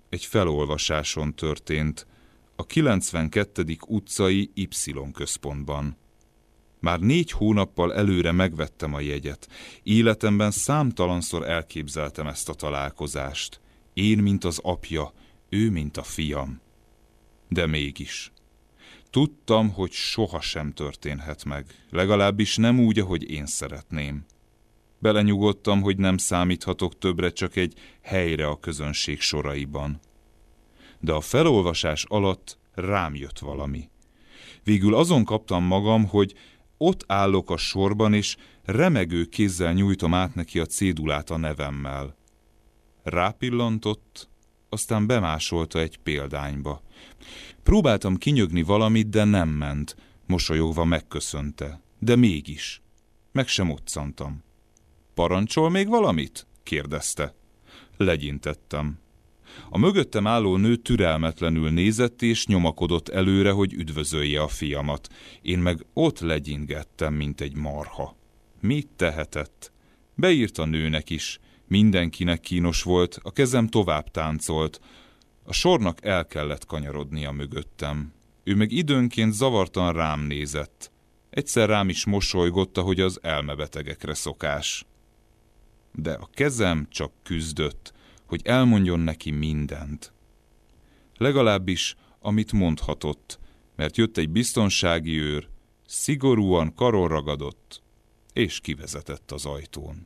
egy felolvasáson történt, a 92. utcai Y központban. Már 4 hónappal előre megvettem a jegyet. Életemben számtalanszor elképzeltem ezt a találkozást. Én, mint az apja, ő, mint a fiam. De mégis. Tudtam, hogy sohasem történhet meg, legalábbis nem úgy, ahogy én szeretném. Belenyugodtam, hogy nem számíthatok többre, csak egy helyre a közönség soraiban. De a felolvasás alatt rám jött valami. Végül azon kaptam magam, hogy ott állok a sorban, és remegő kézzel nyújtom át neki a cédulát a nevemmel. Rápillantott, aztán bemásolta egy példányba. Próbáltam kinyögni valamit, de nem ment. Mosolyogva megköszönte. De mégis. Meg sem moccantam. Parancsol még valamit? Kérdezte. Legyintettem. A mögöttem álló nő türelmetlenül nézett és nyomakodott előre, hogy üdvözölje a fiamat. Én meg ott legyingettem, mint egy marha. Mit tehetett? Beírt a nőnek is. Mindenkinek kínos volt, a kezem tovább táncolt. A sornak el kellett kanyarodnia mögöttem. Ő meg időnként zavartan rám nézett. Egyszer rám is mosolygott, ahogy az elmebetegekre szokás. De a kezem csak küzdött, hogy elmondjon neki mindent. Legalábbis, amit mondhatott, mert jött egy biztonsági őr, szigorúan karon ragadott, és kivezetett az ajtón.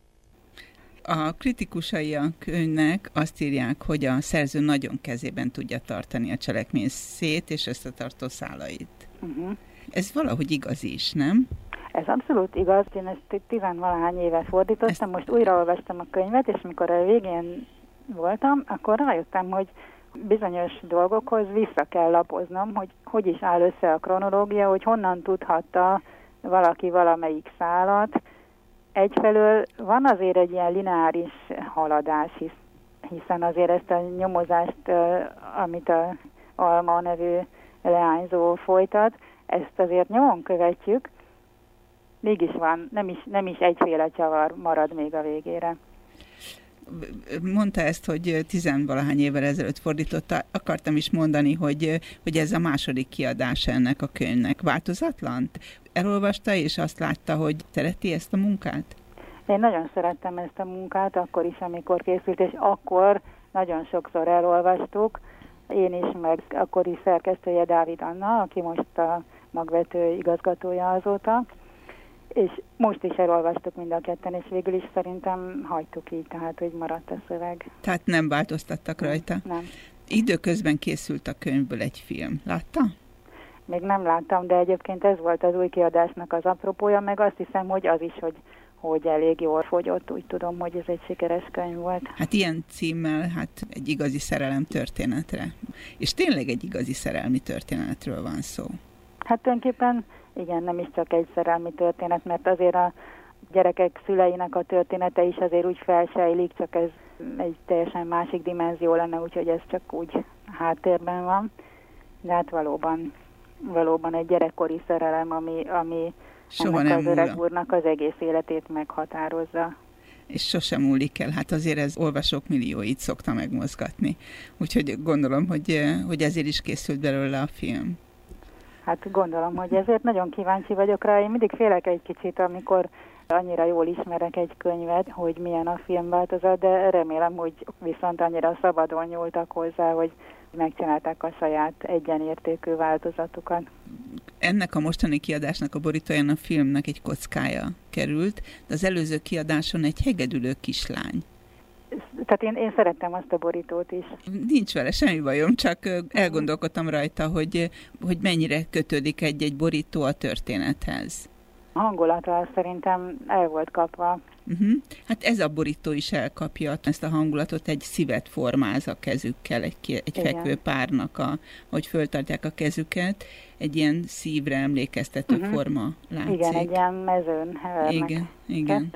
A kritikusai a könyvnek azt írják, hogy a szerző nagyon kezében tudja tartani a cselekmény szét és összetartó szálait. Ez valahogy igaz is, nem? Ez abszolút igaz. Én ezt 10-valahány éve fordítottam, most újraolvastam a könyvet, és mikor a végén voltam, akkor rájöttem, hogy bizonyos dolgokhoz vissza kell lapoznom, hogy is áll össze a kronológia, hogy honnan tudhatta valaki valamelyik szálat. Egyfelől van azért egy ilyen lineáris haladás, hiszen azért ezt a nyomozást, amit a Alma nevű leányzó folytat, ezt azért nyomon követjük, mégis van, nem is egyféle csavar marad még a végére. Mondta ezt, hogy 10-valahány évvel ezelőtt fordította. Akartam is mondani, hogy ez a második kiadása ennek a könyvnek. Változatlan? Elolvasta és azt látta, hogy szereti ezt a munkát? Én nagyon szerettem ezt a munkát, akkor is, amikor készült, és akkor nagyon sokszor elolvastuk. Én is, meg akkori szerkesztője Dávid Anna, aki most a magvető igazgatója azóta. És most is elolvastuk mind a ketten, és végül is szerintem hagytuk így, tehát hogy maradt a szöveg. Tehát nem változtattak rajta? Nem. Időközben készült a könyvből egy film. Látta? Még nem láttam, de egyébként ez volt az új kiadásnak az apropója, meg azt hiszem, hogy az is, hogy elég jól fogyott, úgy tudom, hogy ez egy sikeres könyv volt. Hát ilyen címmel, egy igazi szerelem történetre. És tényleg egy igazi szerelmi történetről van szó. Hát tulajdonképpen igen, nem is csak egy szerelmi történet, mert azért a gyerekek szüleinek a története is azért úgy felsejlik, csak ez egy teljesen másik dimenzió lenne, úgyhogy ez csak úgy háttérben van. De hát valóban egy gyerekkori szerelem, ami ennek az öreg úrnak az egész életét meghatározza. És sosem múlik el, hát azért ez olvasók millióit szokta megmozgatni. Úgyhogy gondolom, hogy ezért is készült belőle a film. Hát gondolom, hogy ezért nagyon kíváncsi vagyok rá. Én mindig félek egy kicsit, amikor annyira jól ismerek egy könyvet, hogy milyen a filmváltozat, de remélem, hogy viszont annyira szabadon nyúltak hozzá, hogy megcsinálták a saját egyenértékű változatukat. Ennek a mostani kiadásnak a borítóján a filmnek egy kockája került, de az előző kiadáson egy hegedülő kislány. Tehát én szerettem azt a borítót is. Nincs vele semmi bajom, csak elgondolkodtam rajta, hogy mennyire kötődik egy borító a történethez. A hangulatra szerintem el volt kapva. Hát ez a borító is elkapja ezt a hangulatot, egy szívet formáz a kezükkel, egy fekvő párnak, hogy föltartják a kezüket, egy ilyen szívre emlékeztető forma látszik. Igen, egy ilyen mezőn hevernek. Igen.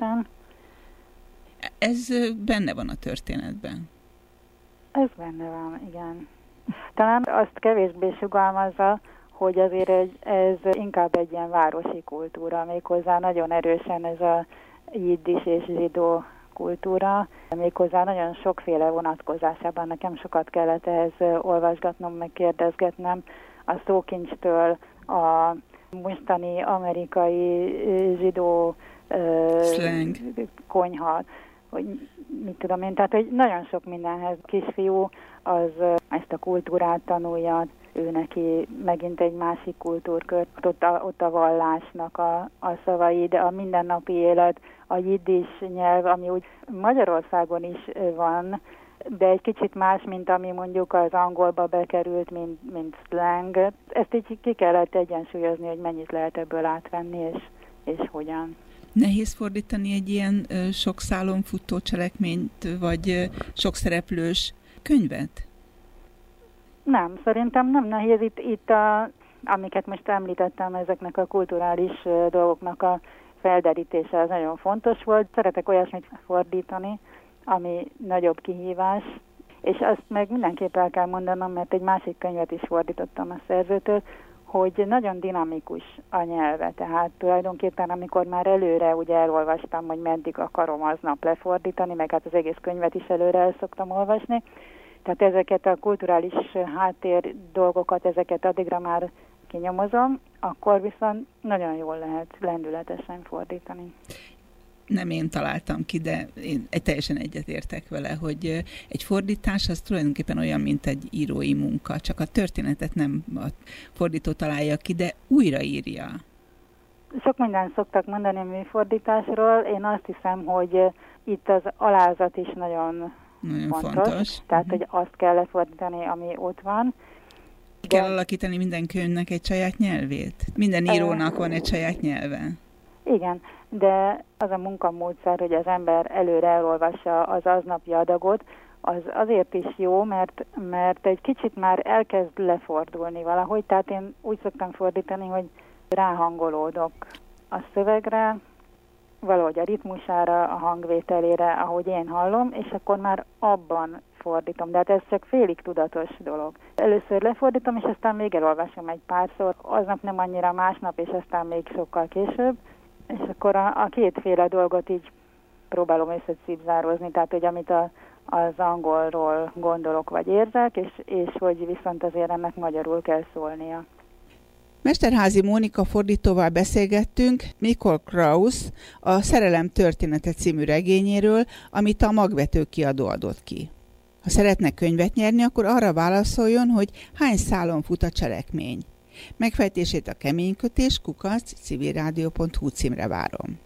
Ez benne van a történetben. Ez benne van, igen. Talán azt kevésbé sugalmazza, hogy azért ez inkább egy ilyen városi kultúra, méghozzá nagyon erősen ez a jiddis és zsidó kultúra, méghozzá nagyon sokféle vonatkozásában. Nekem sokat kellett ehhez olvasgatnom, meg kérdezgetnem a szókincstől a mostani amerikai zsidó konyha, hogy mit tudom én, tehát hogy nagyon sok mindenhez kisfiú az ezt a kultúrát tanulja, ő neki megint egy másik kultúrkör, ott a vallásnak a szavai, de a mindennapi élet, a jiddis nyelv, ami úgy Magyarországon is van, de egy kicsit más, mint ami mondjuk az angolba bekerült, mint slang. Ezt így ki kellett egyensúlyozni, hogy mennyit lehet ebből átvenni, és hogyan. Nehéz fordítani egy ilyen sok szálon futó cselekményt, vagy sok szereplős könyvet? Nem, szerintem nem nehéz. Itt amiket most említettem, ezeknek a kulturális dolgoknak a felderítése az nagyon fontos volt. Szeretek olyasmit fordítani, ami nagyobb kihívás, és azt meg mindenképp el kell mondanom, mert egy másik könyvet is fordítottam a szerzőtől, hogy nagyon dinamikus a nyelve, tehát tulajdonképpen amikor már előre ugye elolvastam, hogy meddig akarom aznap lefordítani, meg hát az egész könyvet is előre el szoktam olvasni, tehát ezeket a kulturális háttér dolgokat, ezeket addigra már kinyomozom, akkor viszont nagyon jól lehet lendületesen fordítani. Nem én találtam ki, de én teljesen egyetértek vele, hogy egy fordítás az tulajdonképpen olyan, mint egy írói munka, csak a történetet nem a fordító találja ki, de újraírja. Sok mindent szoktak mondani a műfordításról, én azt hiszem, hogy itt az alázat is nagyon fontos. Tehát, hogy azt kell lefordítani, ami ott van. Kell alakítani minden könyvnek egy saját nyelvét? Minden írónak van egy saját nyelve? Igen, de az a munkamódszer, hogy az ember előre elolvassa az aznapi adagot, az azért is jó, mert egy kicsit már elkezd lefordulni valahogy, tehát én úgy szoktam fordítani, hogy ráhangolódok a szövegre, valahogy a ritmusára, a hangvételére, ahogy én hallom, és akkor már abban fordítom. De hát ez csak félig tudatos dolog. Először lefordítom, és aztán még elolvasom egy párszor, aznap nem annyira, másnap, és aztán még sokkal később. És akkor a kétféle dolgot így próbálom összecipzározni, tehát hogy amit az angolról gondolok vagy érzek, és hogy viszont azért ennek magyarul kell szólnia. Mesterházi Mónika fordítóval beszélgettünk Mikol Krausz a Szerelem története című regényéről, amit a Magvető kiadó adott ki. Ha szeretne könyvet nyerni, akkor arra válaszoljon, hogy hány szálon fut a cselekmény. Megfejtését a keménykötés@civilradio.hu címre várom.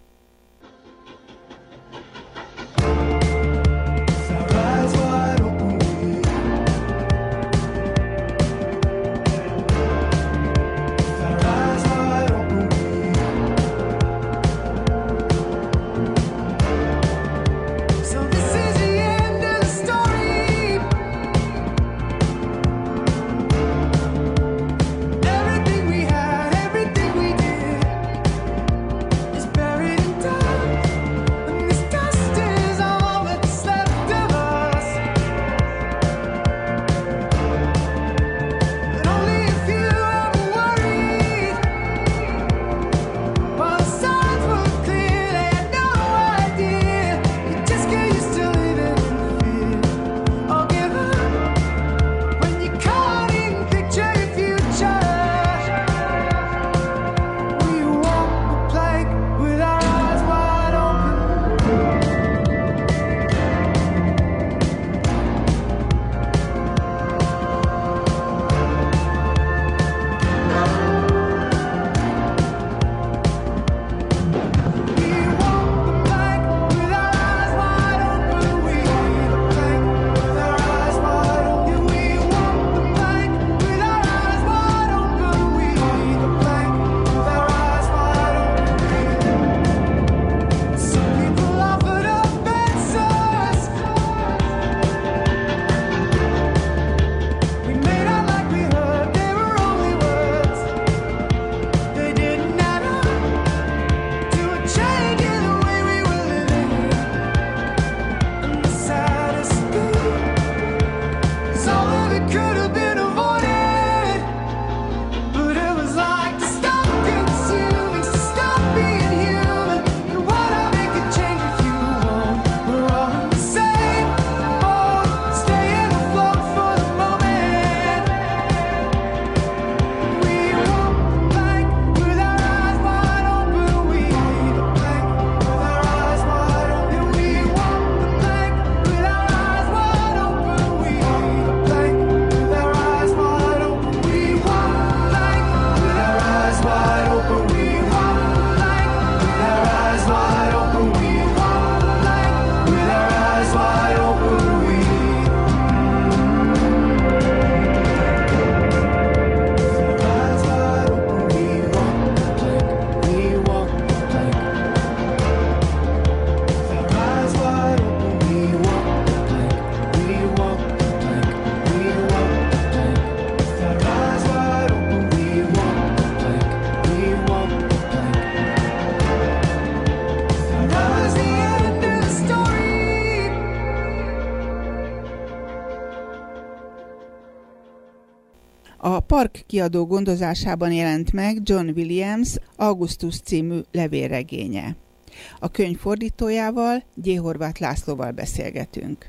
A Park kiadó gondozásában jelent meg John Williams Augustus című levélregénye. A könyv fordítójával, G. Horváth Lászlóval beszélgetünk.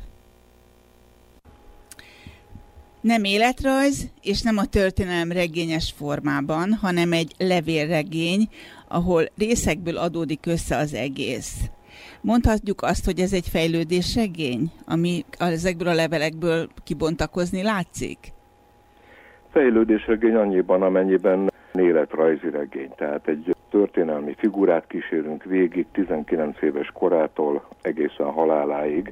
Nem életrajz, és nem a történelem regényes formában, hanem egy levélregény, ahol részekből adódik össze az egész. Mondhatjuk azt, hogy ez egy fejlődésregény, ami ezekből a levelekből kibontakozni látszik? Fejlődésregény annyiban, amennyiben életrajzi regény. Tehát egy történelmi figurát kísérünk végig 19 éves korától egészen haláláig,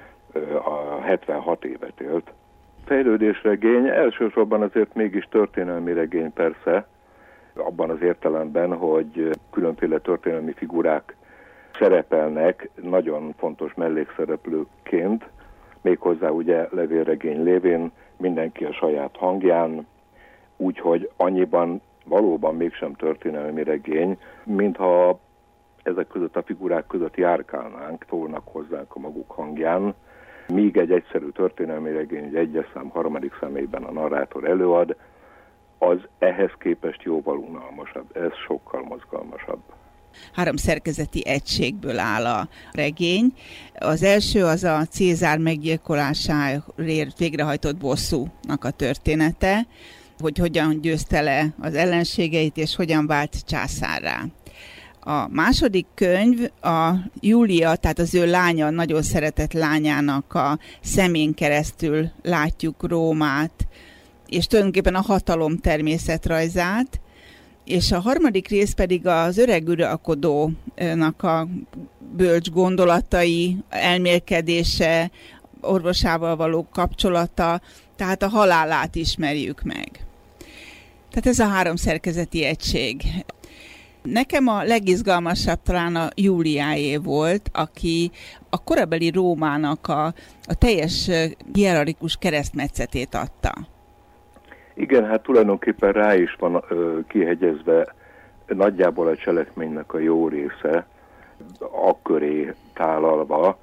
a 76 évet élt. Fejlődésregény elsősorban azért mégis történelmi regény persze, abban az értelemben, hogy különféle történelmi figurák szerepelnek nagyon fontos mellékszereplőként, méghozzá ugye levélregény lévén mindenki a saját hangján, úgyhogy annyiban valóban mégsem történelmi regény, mintha ezek között a figurák között járkálnánk, szólnak hozzánk a maguk hangján, míg egy egyszerű történelmi regény, egy egyes szám harmadik személyben a narrátor előad, az ehhez képest jóval unalmasabb, ez sokkal mozgalmasabb. 3 szerkezeti egységből áll a regény. Az első az a Cézár meggyilkolásáért végrehajtott bosszúnak a története, hogy hogyan győzte le az ellenségeit, és hogyan vált császárrá. A második könyv a Júlia, tehát az ő lánya, nagyon szeretett lányának a szemén keresztül látjuk Rómát, és tulajdonképpen a hatalom természetrajzát, és a harmadik rész pedig az öreg uralkodónak a bölcs gondolatai, elmélkedése, orvosával való kapcsolata, tehát a halálát ismerjük meg. Tehát ez a 3 szerkezeti egység. Nekem a legizgalmasabb talán a Júliáé volt, aki a korabeli Rómának a teljes hierarchikus keresztmetszetét adta. Igen, hát tulajdonképpen rá is van kihegyezve nagyjából a cselekménynek a jó része, akköré tálalva,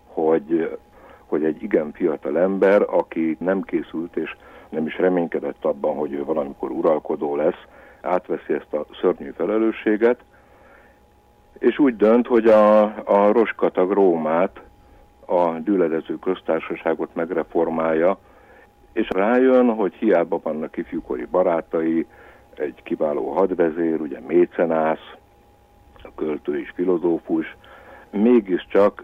hogy egy igen fiatal ember, aki nem készült és nem is reménykedett abban, hogy ő valamikor uralkodó lesz, átveszi ezt a szörnyű felelősséget, és úgy dönt, hogy a roskatag Rómát, a dűledező köztársaságot megreformálja, és rájön, hogy hiába vannak ifjúkori barátai, egy kiváló hadvezér, ugye mécenász, a költő és filozófus, mégiscsak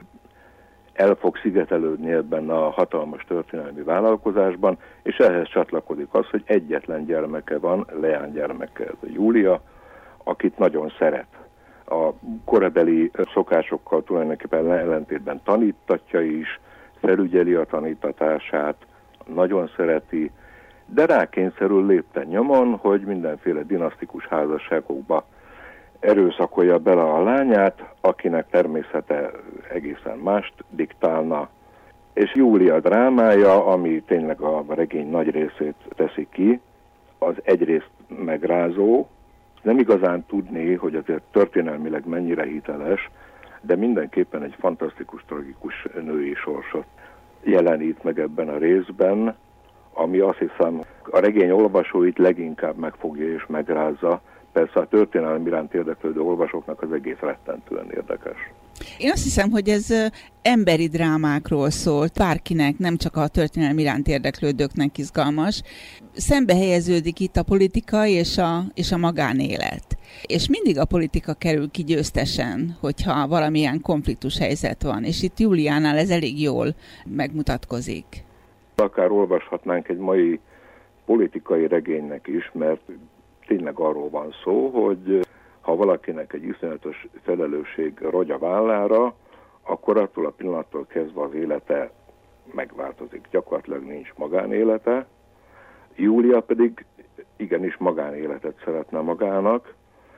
el fog szigetelődni ebben a hatalmas történelmi vállalkozásban, és ehhez csatlakozik az, hogy egyetlen gyermeke van, leánygyermeke, ez a Júlia, akit nagyon szeret. A korabeli szokásokkal tulajdonképpen ellentétben tanítatja is, felügyeli a tanítatását, nagyon szereti, de rákényszerül lépten nyomon, hogy mindenféle dinasztikus házasságokba erőszakolja bele a lányát, akinek természete egészen mást diktálna. És Júlia drámája, ami tényleg a regény nagy részét teszi ki, az egyrészt megrázó, nem igazán tudni, hogy azért történelmileg mennyire hiteles, de mindenképpen egy fantasztikus, tragikus női sorsot jelenít meg ebben a részben, ami azt hiszem a regény olvasóit leginkább megfogja és megrázza. Persze a történelem iránt érdeklődő olvasóknak az egész rettentően érdekes. Én azt hiszem, hogy ez emberi drámákról szólt, bárkinek, nem csak a történelem iránt érdeklődőknek izgalmas. Szembe helyeződik itt a politika és a magánélet. És mindig a politika kerül ki győztesen, hogyha valamilyen konfliktus helyzet van, és itt Júliánál ez elég jól megmutatkozik. Akár olvashatnánk egy mai politikai regénynek is, mert tényleg arról van szó, hogy ha valakinek egy iszonyatos felelősség rogy a vállára, akkor attól a pillanattól kezdve az élete megváltozik. Gyakorlatilag nincs magánélete. Júlia pedig igenis magánéletet szeretne magának.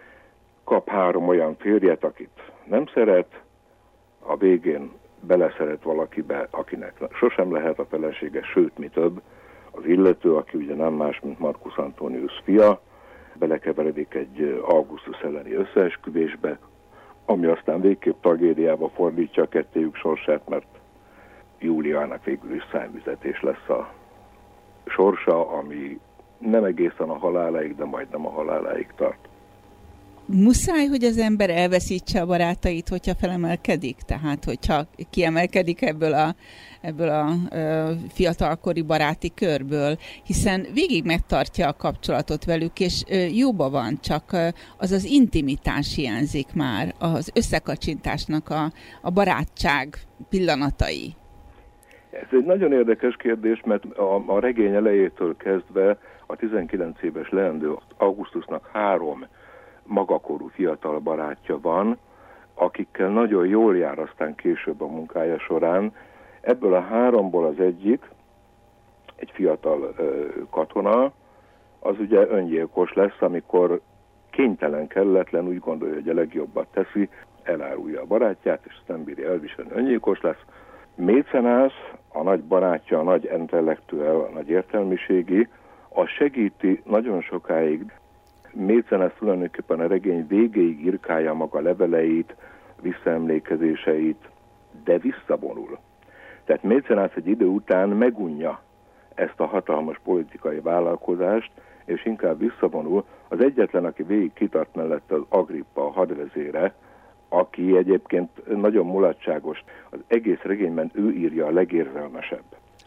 Kap 3 olyan férjet, akit nem szeret, a végén beleszeret valakibe, akinek sosem lehet a felesége, sőt, mi több, az illető, aki ugye nem más, mint Marcus Antonius fia, belekeveredik egy Augustus elleni összeesküvésbe, ami aztán végképp tragédiába fordítja a kettőjük sorsát, mert Júliának végül is számüzetés lesz a sorsa, ami nem egészen a haláláig, de majdnem a haláláig tart. Muszáj, hogy az ember elveszítse a barátait, hogyha felemelkedik? Tehát, hogyha kiemelkedik ebből a fiatalkori baráti körből, hiszen végig megtartja a kapcsolatot velük, és jóba van, csak az intimitás hiányzik már, az összekacsintásnak a barátság pillanatai. Ez egy nagyon érdekes kérdés, mert a regény elejétől kezdve a 19 éves leendő Augustusnak 3 magakorú fiatal barátja van, akikkel nagyon jól jár aztán később a munkája során. Ebből a 3-ból az egyik, egy fiatal katona, az ugye öngyilkos lesz, amikor kénytelen, kelletlen, úgy gondolja, hogy a legjobbat teszi, elárulja a barátját, és nem bírja elviselni, öngyilkos lesz. Mécenász, a nagy barátja, a nagy intellektuel, a nagy értelmiségi, az segíti nagyon sokáig. Mécenász tulajdonképpen a regény végéig írkálja maga leveleit, visszaemlékezéseit, de visszavonul. Tehát Mécenász egy idő után megunja ezt a hatalmas politikai vállalkozást, és inkább visszavonul. Az egyetlen, aki végig kitart mellett, az Agrippa, a hadvezére, aki egyébként nagyon mulatságos. Az egész regényben ő írja a legérzelmesebb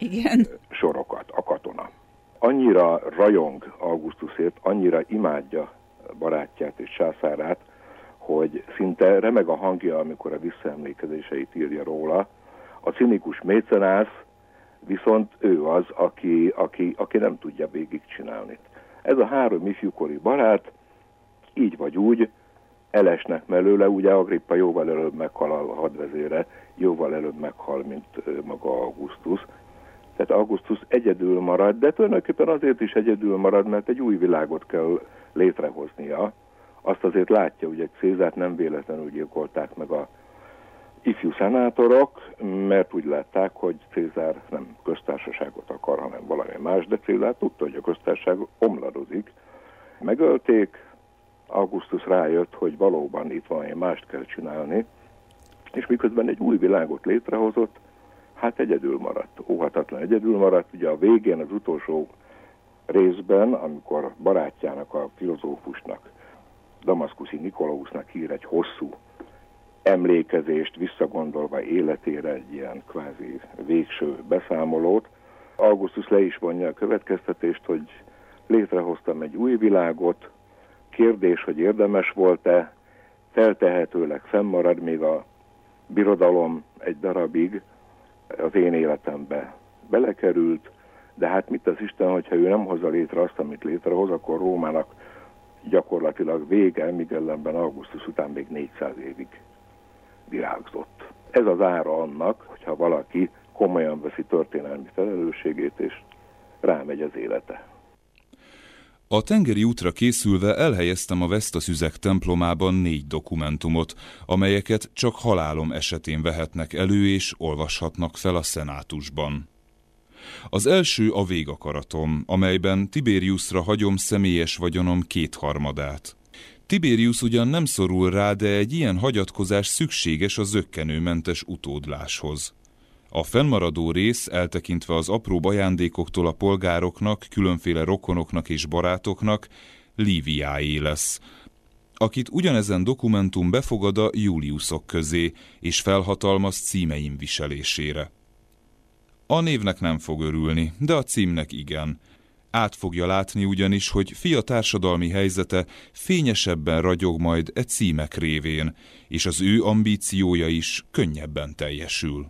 sorokat, a katona. Annyira rajong Augustusért, annyira imádja barátját és császárát, hogy szinte remeg a hangja, amikor a visszaemlékezéseit írja róla. A cinikus Mécenász viszont ő az, aki nem tudja végigcsinálni. Ez a 3 ifjúkori barát, így vagy úgy, elesnek mellőle, ugye Agrippa jóval előbb meghal, a hadvezére jóval előbb meghal, mint maga Augustus. Tehát Augustus egyedül marad, de tulajdonképpen azért is egyedül marad, mert egy új világot kell létrehoznia. Azt azért látja, hogy egy Cézárt nem véletlenül gyilkolták meg a ifjú szenátorok, mert úgy látták, hogy Cézár nem köztársaságot akar, hanem valami más, de Cézár tudta, hogy a köztársaság omladozik. Megölték, Augustus rájött, hogy valóban itt valami mást kell csinálni, és miközben egy új világot létrehozott, hát egyedül maradt, óhatatlan egyedül maradt. Ugye a végén, az utolsó részben, amikor barátjának, a filozófusnak, Damaszkuszi Nikolausnak ír egy hosszú emlékezést, visszagondolva életére egy ilyen kvázi végső beszámolót, Augustus le is vonja a következtetést, hogy létrehoztam egy új világot, kérdés, hogy érdemes volt-e, feltehetőleg fennmarad még a birodalom egy darabig, az én életembe belekerült, de hát mit az Isten, hogyha ő nem hozza létre azt, amit létrehoz, akkor Rómának gyakorlatilag vége, míg ellenben Augustus után még 400 évig virágzott. Ez az ára annak, hogyha valaki komolyan veszi történelmi felelősségét, és rámegy az élete. A tengeri útra készülve elhelyeztem a Vesztaszüzek templomában 4 dokumentumot, amelyeket csak halálom esetén vehetnek elő és olvashatnak fel a szenátusban. Az első a végakaratom, amelyben Tiberiusra hagyom személyes vagyonom 2/3. Tiberius ugyan nem szorul rá, de egy ilyen hagyatkozás szükséges a zökkenőmentes utódláshoz. A fennmaradó rész, eltekintve az apróbb ajándékoktól a polgároknak, különféle rokonoknak és barátoknak, Liviáé lesz, akit ugyanezen dokumentum befogad a Juliusok közé, és felhatalmaz címeim viselésére. A névnek nem fog örülni, de a címnek igen. Át fogja látni ugyanis, hogy fia társadalmi helyzete fényesebben ragyog majd e címek révén, és az ő ambíciója is könnyebben teljesül.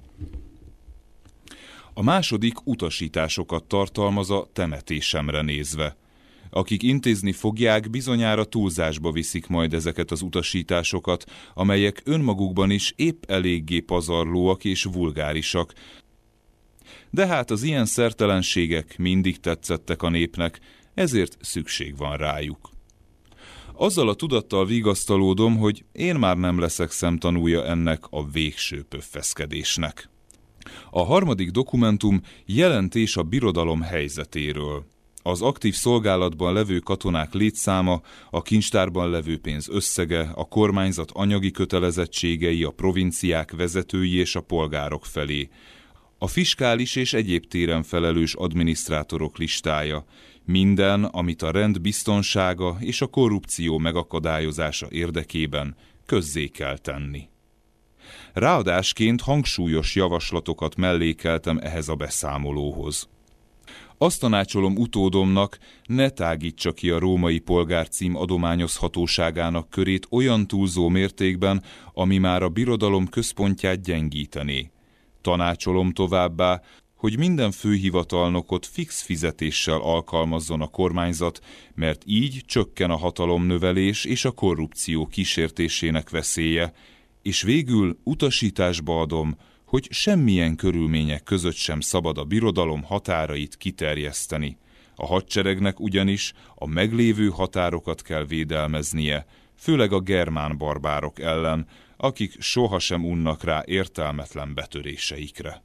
A második utasításokat tartalmaz a temetésemre nézve. Akik intézni fogják, bizonyára túlzásba viszik majd ezeket az utasításokat, amelyek önmagukban is épp eléggé pazarlóak és vulgárisak. De hát az ilyen szertelenségek mindig tetszettek a népnek, ezért szükség van rájuk. Azzal a tudattal vigasztalódom, hogy én már nem leszek szemtanúja ennek a végső pöffeszkedésnek. A harmadik dokumentum jelentés a birodalom helyzetéről. Az aktív szolgálatban levő katonák létszáma, a kincstárban levő pénz összege, a kormányzat anyagi kötelezettségei a provinciák vezetői és a polgárok felé, A fiskális és egyéb téren felelős adminisztrátorok listája, minden, amit a rend biztonsága és a korrupció megakadályozása érdekében közzé kell tenni. Ráadásként hangsúlyos javaslatokat mellékeltem ehhez a beszámolóhoz. Azt tanácsolom utódomnak, ne tágítsa ki a római polgárcím adományozhatóságának körét olyan túlzó mértékben, ami már a birodalom központját gyengítené. Tanácsolom továbbá, hogy minden főhivatalnokot fix fizetéssel alkalmazzon a kormányzat, mert így csökken a hatalomnövelés és a korrupció kísértésének veszélye, és végül utasításba adom, hogy semmilyen körülmények között sem szabad a birodalom határait kiterjeszteni. A hadseregnek ugyanis a meglévő határokat kell védelmeznie, főleg a germán barbárok ellen, akik sohasem unnak rá értelmetlen betöréseikre.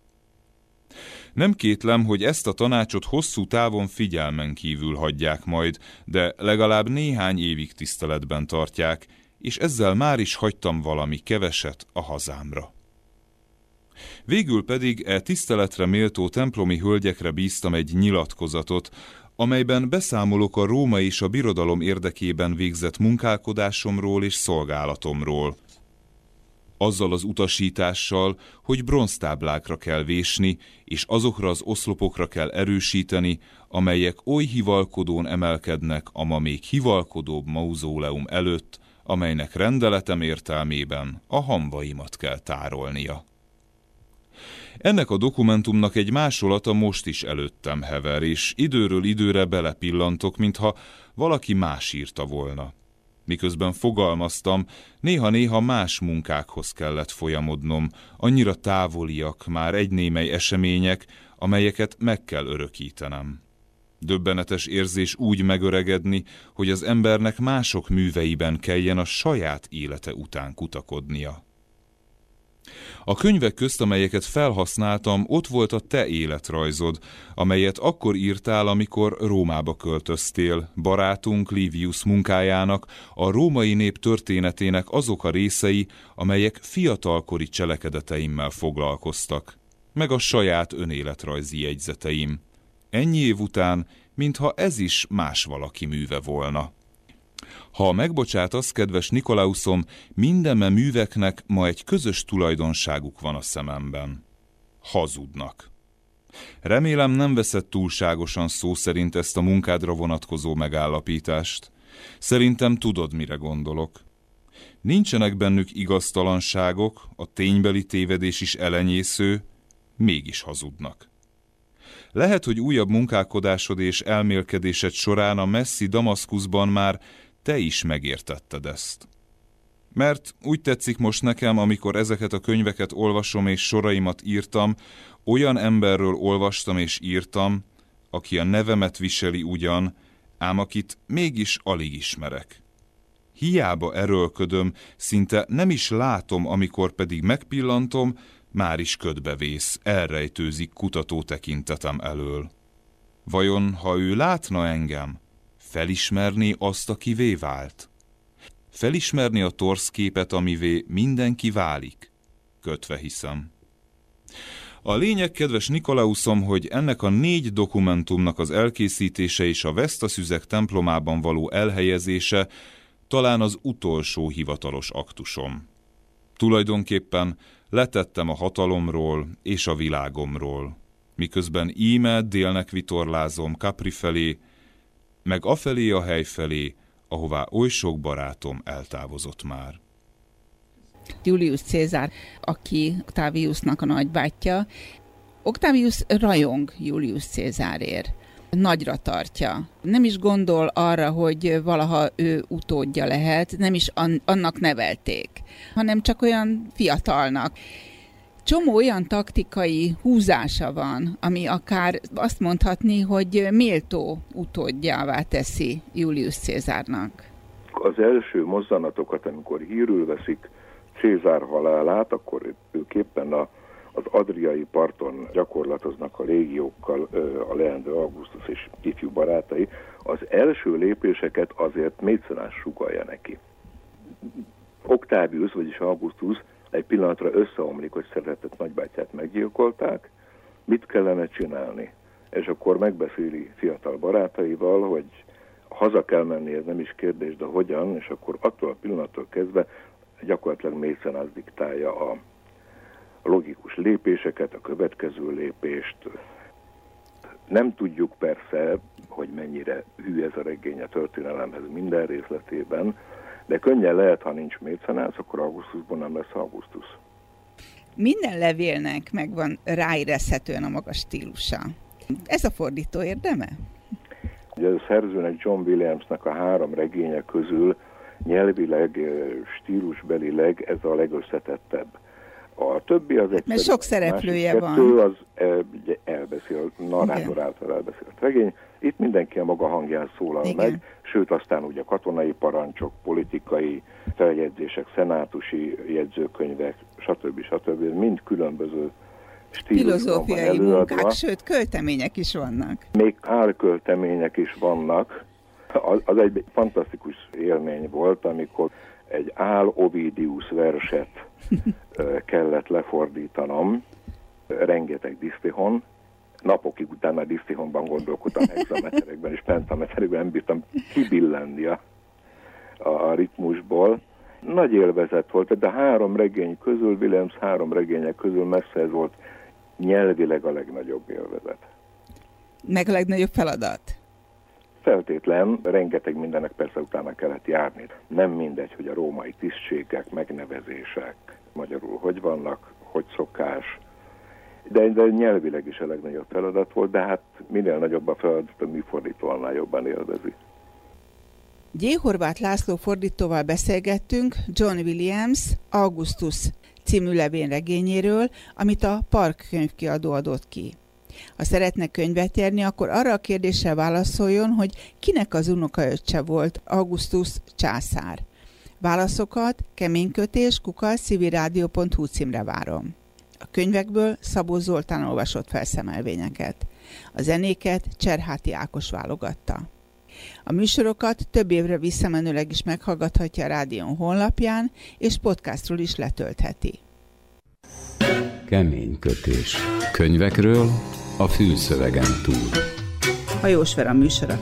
Nem kétlem, hogy ezt a tanácsot hosszú távon figyelmen kívül hagyják majd, de legalább néhány évig tiszteletben tartják, és ezzel már is hagytam valami keveset a hazámra. Végül pedig tiszteletre méltó templomi hölgyekre bíztam egy nyilatkozatot, amelyben beszámolok a Róma és a birodalom érdekében végzett munkálkodásomról és szolgálatomról. Azzal az utasítással, hogy bronztáblákra kell vésni, és azokra az oszlopokra kell erősíteni, amelyek oly hivalkodón emelkednek a ma még hivalkodóbb mauzóleum előtt, amelynek rendeletem értelmében a hamvaimat kell tárolnia. Ennek a dokumentumnak egy másolata most is előttem hever, és időről időre belepillantok, mintha valaki más írta volna. Miközben fogalmaztam, néha-néha más munkákhoz kellett folyamodnom, annyira távoliak már egynémely események, amelyeket meg kell örökítenem. Döbbenetes érzés úgy megöregedni, hogy az embernek mások műveiben kelljen a saját élete után kutakodnia. A könyvek közt, amelyeket felhasználtam, ott volt a te életrajzod, amelyet akkor írtál, amikor Rómába költöztél, barátunk Livius munkájának, a római nép történetének azok a részei, amelyek fiatalkori cselekedeteimmel foglalkoztak, meg a saját önéletrajzi jegyzeteim. Ennyi év után, mintha ez is más valaki műve volna. Ha megbocsátasz, kedves Nikolauszom, mindeme műveknek ma egy közös tulajdonságuk van a szememben. Hazudnak. Remélem, nem veszed túlságosan szó szerint ezt a munkádra vonatkozó megállapítást. Szerintem tudod, mire gondolok. Nincsenek bennük igaztalanságok, a ténybeli tévedés is elenyésző, mégis hazudnak. Lehet, hogy újabb munkálkodásod és elmélkedésed során a messzi Damaszkuszban már te is megértetted ezt. Mert úgy tetszik most nekem, amikor ezeket a könyveket olvasom és soraimat írtam, olyan emberről olvastam és írtam, aki a nevemet viseli ugyan, ám akit mégis alig ismerek. Hiába erőlködöm, szinte nem is látom, amikor pedig megpillantom, már is ködbevész, elrejtőzik kutató tekintetem elől. Vajon, ha ő látna engem, felismerné azt, akivé vált? Felismerni a torszképet, amivé mindenki válik? Kötve hiszem. A lényeg, kedves Nikolauszom, hogy ennek a 4 dokumentumnak az elkészítése és a Vesztaszüzek templomában való elhelyezése talán az utolsó hivatalos aktusom. Tulajdonképpen letettem a hatalomról és a világomról, miközben íme délnek vitorlázom Capri felé, meg afelé a hely felé, ahová oly sok barátom eltávozott már. Julius Cézár, aki Octaviusnak a nagybátyja. Octavius rajong Julius Cézárért. Nagyra tartja. Nem is gondol arra, hogy valaha ő utódja lehet, nem is annak nevelték, hanem csak olyan fiatalnak. Csomó olyan taktikai húzása van, ami akár azt mondhatni, hogy méltó utódjává teszi Julius Cézárnak. Az első mozzanatokat, amikor hírül veszik Cézár halálát, akkor ők éppen az adriai parton gyakorlatoznak a légiókkal, a leendő Augustus és ifjú barátai. Az első lépéseket azért Mécenás sugallja neki. Octavius, vagyis Augustus egy pillanatra összeomlik, hogy szeretett nagybátyját meggyilkolták, mit kellene csinálni. És akkor megbeszéli fiatal barátaival, hogy haza kell menni, ez nem is kérdés, de hogyan, és akkor attól a pillanattól kezdve gyakorlatilag Mécenász diktálja a logikus lépéseket, a következő lépést. Nem tudjuk persze, hogy mennyire hű ez a regény a történelemhez minden részletében, de könnyen lehet, ha nincs Mécenász, akkor augusztusban nem lesz augusztus. Minden levélnek megvan ráérezhetően a maga stílusa. Ez a fordító érdeme? Ugye a szerzőnek, John Williamsnak a 3 regénye közül nyelvileg, stílusbelileg ez a legösszetettebb. A többi az egyszerű. Mert sok szereplője van. Az elbeszél, narrátor által elbeszélt regény. Itt mindenki a maga hangján szólal meg, sőt aztán ugye katonai parancsok, politikai feljegyzések, szenátusi jegyzőkönyvek, stb. Mind különböző stílusban van előadva. Filozófiai munkák, sőt költemények is vannak. Még álköltemények is vannak. Az egy fantasztikus élmény volt, amikor egy Ovidius verset kellett lefordítanom, rengeteg disztihon. Napokig utána disztihonban gondolkodtam, hexameterekben és pentameterekben, nem bírtam kibillenni a ritmusból. Nagy élvezet volt, de 3 regény közül, Williams 3 regények közül messze ez volt nyelvileg a legnagyobb élvezet. Meg a legnagyobb feladat? Feltétlen, rengeteg mindennek persze utána kellett járni. Nem mindegy, hogy a római tisztségek, megnevezések magyarul hogy vannak, hogy szokás, de nyelvileg is a legnagyobb feladat volt, de hát minél nagyobb a feladat, a műfordító annál jobban élvezi. G. Horváth László fordítóval beszélgettünk John Williams Augustus című levélregényéről, amit a Park könyvkiadó adott ki. Ha szeretne könyvet nyerni, akkor arra a kérdésre válaszoljon, hogy kinek az unokaöccse volt Augustus császár. Válaszokat keménykötés@civilradio.hu címre várom. A könyvekből Szabó Zoltán olvasott felszemelvényeket. A zenéket Cserháti Ákos válogatta. A műsorokat több évre visszamenőleg is meghallgathatja a rádión honlapján, és podcastról is letöltheti. Kemény kötés. Könyvekről a fülszövegen túl. Hajós Vera műsora.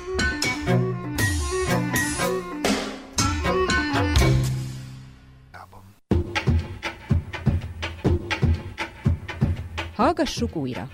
Hallgassuk újra!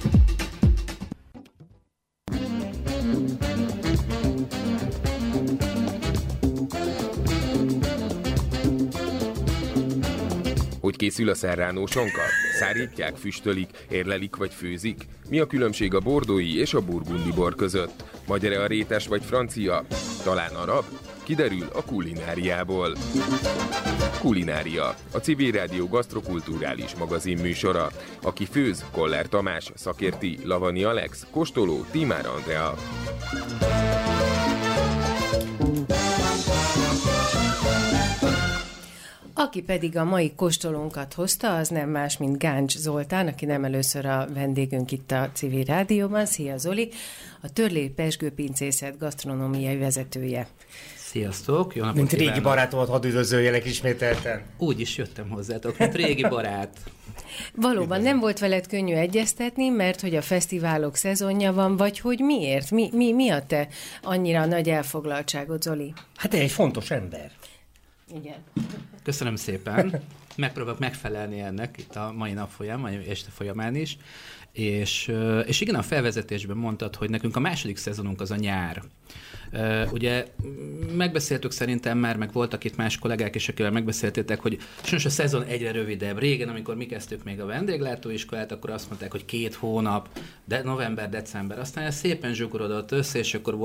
Hogy készül a serrano sonka? Szárítják, füstölik, érlelik vagy főzik? Mi a különbség a bordói és a burgundi bor között? Magyar-e a rétes vagy francia? Talán arab? Kiderül a kulináriából. Kulinária, a Civil Rádió gasztrokulturális magazin műsora. Aki főz, Koller Tamás, szakérti, Lavani Alex, kóstoló, Timár Andrea. Aki pedig a mai kóstolónkat hozta, az nem más, mint Gáncs Zoltán, aki nem először a vendégünk itt a Civil Rádióban. Szia Zoli, a Törlé Pezsgőpincészet gasztronómiai vezetője. Sziasztok, jó napot mint kívánok. Régi barátomat hadd üdvözöljelek ismételten. Úgy is jöttem hozzátok, mint régi barát. Valóban nem volt veled könnyű egyeztetni, mert hogy a fesztiválok szezonja van, vagy hogy miért? Mi a te annyira nagy elfoglaltságod, Zoli? Hát egy fontos ember. Igen. Köszönöm szépen. Megpróbálok megfelelni ennek itt a mai nap folyamán, mai este folyamán is. És igen, a felvezetésben mondtad, hogy nekünk a második szezonunk az a nyár. Ugye megbeszéltük szerintem már, meg voltak itt más kollégák is, akivel megbeszéltétek, hogy sajnos a szezon egyre rövidebb. Régen, amikor mi kezdtük még a vendéglátóiskolát, akkor azt mondták, hogy 2 hónap, de november-december. Aztán ez szépen zsugorodott össze, és akkor